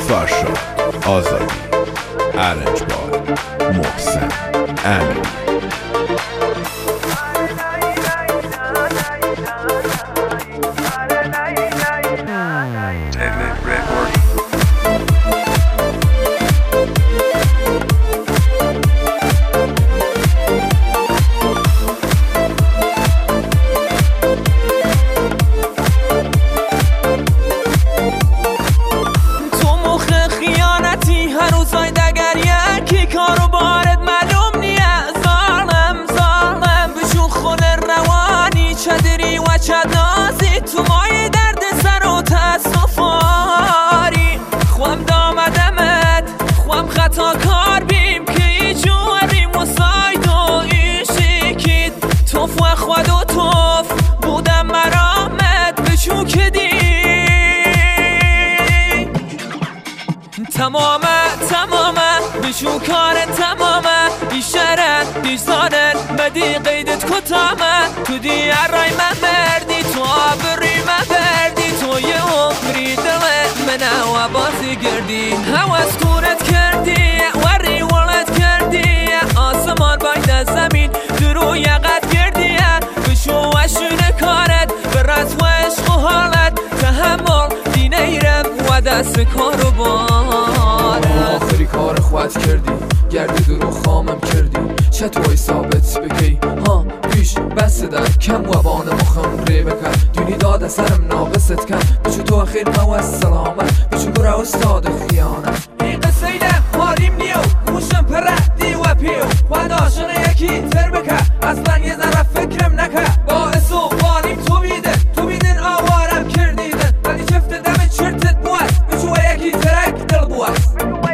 فرشاد آزادی، ارنجبار محسن امینی. نازی تو مای درد سر و تصفاری خوام دامدمت خوام خطا کار بیم که ای جوری مساید و ایشیکید توف و خود و توف بودم مرامت بچو که دی تمامه بچو کار تمامه ایشره دیزانن بدی قیدت کتامه تو دیارای من مردی تو آبری من بردی تو یه عمری دل من و بازی گردی هواز کورت کردی وری ولد کردی آسمان باید زمین درو یقت کردی بشو وشون کارت برات و عشق و حالت تحمل دینه ایرم و دست کارو باره آخری کار خواهد کردی گردی درو خامم کردی چطوری ثابت بکی ها پیش بس در کم و بان مخم ری بکن دونی داد سرم ناقصت کن بچو تو اخیر مو سلامت بچو برا استاد خیانت این قصه اینه ماریم نیو موشم پردی و پیو خواهد عاشق یکی تر بکن اصلا یه ذره فکرم نکن باعث و بانیم تو بیدن آوارم کردیدن ولی چفت دم چرتت بوست بچو یکی ترک دل بوست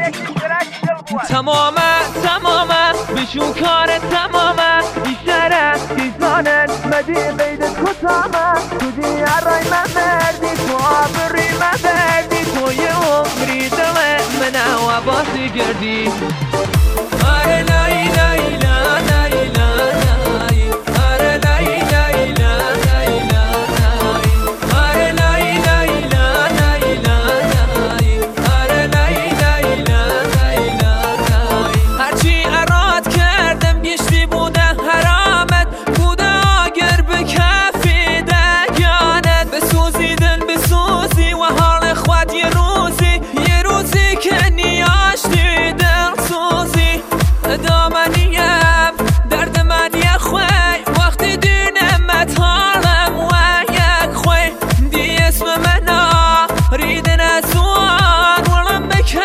تمامه بشو کار تمامه ایشاره دیزانن مدی قیدت کتامه تو دیارای من مردی تو آبری من بردی تو یه عمری دل من و بازی گردی آره لای لای لای لای آره لای لای لای لای آره لای لای لای لای آره لای لای لای هرچی اراد کردم گشتی بوده حرامت بوده اگر به کفی دگانت بسوزی و حال خود یه روزی که نیاشتی دل سوزی دامنیم درد من یه خوی وقتی دینمت حالم و یک خوی دی اسم من ریدن از اون ولم بکن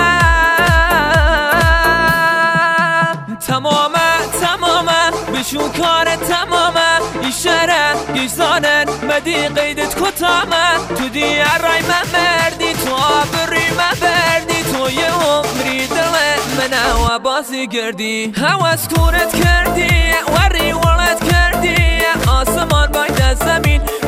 تمامه بشو کار تمامه ایشره گیزانن مدی قیدت کتامه تو دیارای من مردی تو آبری من بردی تو یه عمری دل من و بازی گردی هواز کورت کردی وری ولد کردی آسمان باید زمین